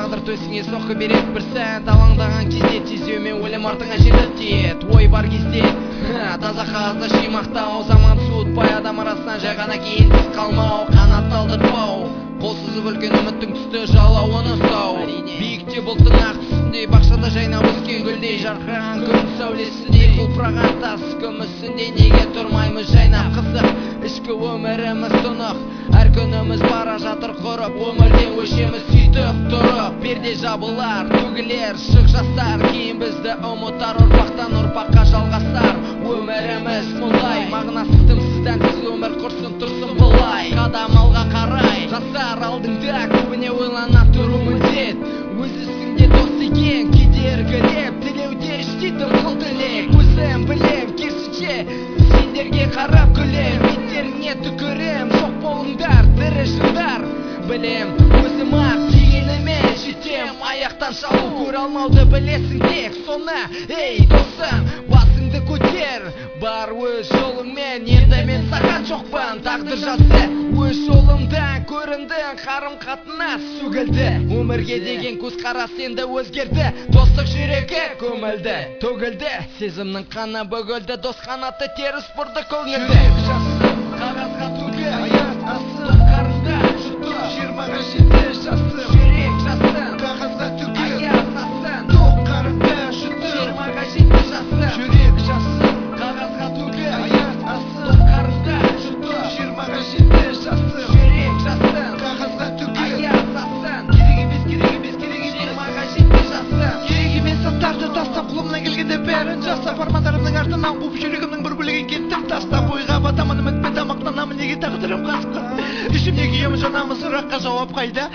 тағдыр төсіңе соққы береді бір сәт алаңдаған кезде тезеумен өлім артыңа жетіп тиеді ой бар кезде таза қағазда шимақтау заман суытпай адам арасынан жай ғана кейінсіз қалмау қанат талдыртпау қол сызып үлкен үміттің түсті жалауын ұстау биікте бұлттың ақ түсіндей бақшада жайнап өскен гүлдей жарқыраған күн сәулесіндей құлпыраған тас күмісіндей неге тұрмаймыз жайнап қызық ішкі өміріміз тұнық әр күніміз бара жатыр құрып өмірден өшеміз сөйтіп тұрып перде жабылар төгілер шық жастар кейін бізді ұмытар ұрпақтан ұрпаққа жалғасар өміріміз мұндай мағынасыз дымсыз дәмсіз өмір құрсын тұрсын былай қадам алға қарай жастар алдыңда көбіне ойлана тұру міндет өзісің де дос деген кедергілеп тілеуде іштейтін қыл тілек өзім білем керісінше сендерге қарап күлем беттеріңе түкірем жоқ болыңдар тірі жындар білем өзім ақ дегеніме жетем аяқтан шалу көре алмауды білесің тек соны ей досым басыңды көтер бар өз жолыңмен енді мен саған жоқпын тағдыр жазды өз жолымдан көріндің қарым қатынас сөгілді өмірге деген көзқарас енді өзгерді достық жүрегі көмілді төгілді сезімнің қаны бөгілді дос қанаты теріс бұрды көңілді жүрек жастым қағазға төгіл аяқ асты қарында жұтты жиырмаға жетті жастым жүрек жастым қағазға төгіл аяқ астын тоқ қарында жұтты жиырмаға жетті жастым жүрек жастым қағазға төгіл аяқ асты тоқ қарында жұтты жиырмаға жетті жастым жүрек жастым қағазға төгіл аяқ астын керек емес жиырмаға жетті жастым керек емес заттарды тастап қолымнан келгенде бәрін жасап армандарымның артынан қуып жүрегімнің бір бөлігін кеттім тастап ойға батамын үмітпен тамақтанамын неге тағдырым қасқыр ішімде күйемін жанамын сұраққа жауап қайда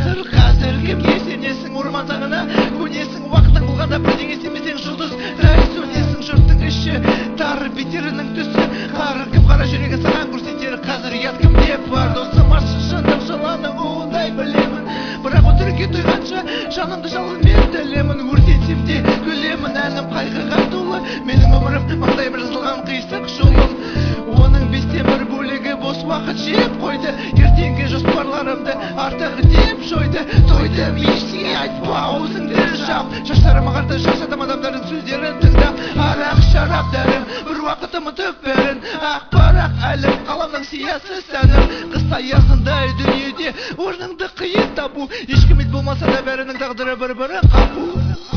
қазір кімге сенесің орман заңына көнесің уақытың болғанда бірдеңе істемесең жұлдыз рай сөнесің жұрттың іші тар бетерінің түсі қары кім қара жүрегін саған көрсетер қазір ұят кімде бар досым ащы шындық жыланы уылдай білемін бірақ өтірікке тойғанша жанымды жалын мен тілемін өртенсем де күлемін әнім қайғыға толы менің өмірім маңдайым жазылған қисық жолым оның бестен бір бөлігі бос уақыт жеп қойды ертеңгі жоспарларымды артық деп жойды тойдым ештеңе айтпа аузыңды жап шаштарыма қарата шаршадым адамдардың сөздерін тыңдап арақ шарап дәрім бір уақыт ұмытып бәрін ақ парақ әлім қаламның сиясы сәнім қыс аясындай дүниеде орныңды қиын табу ешкім ит болмаса да бәрінің тағдыры бір-бірі қапу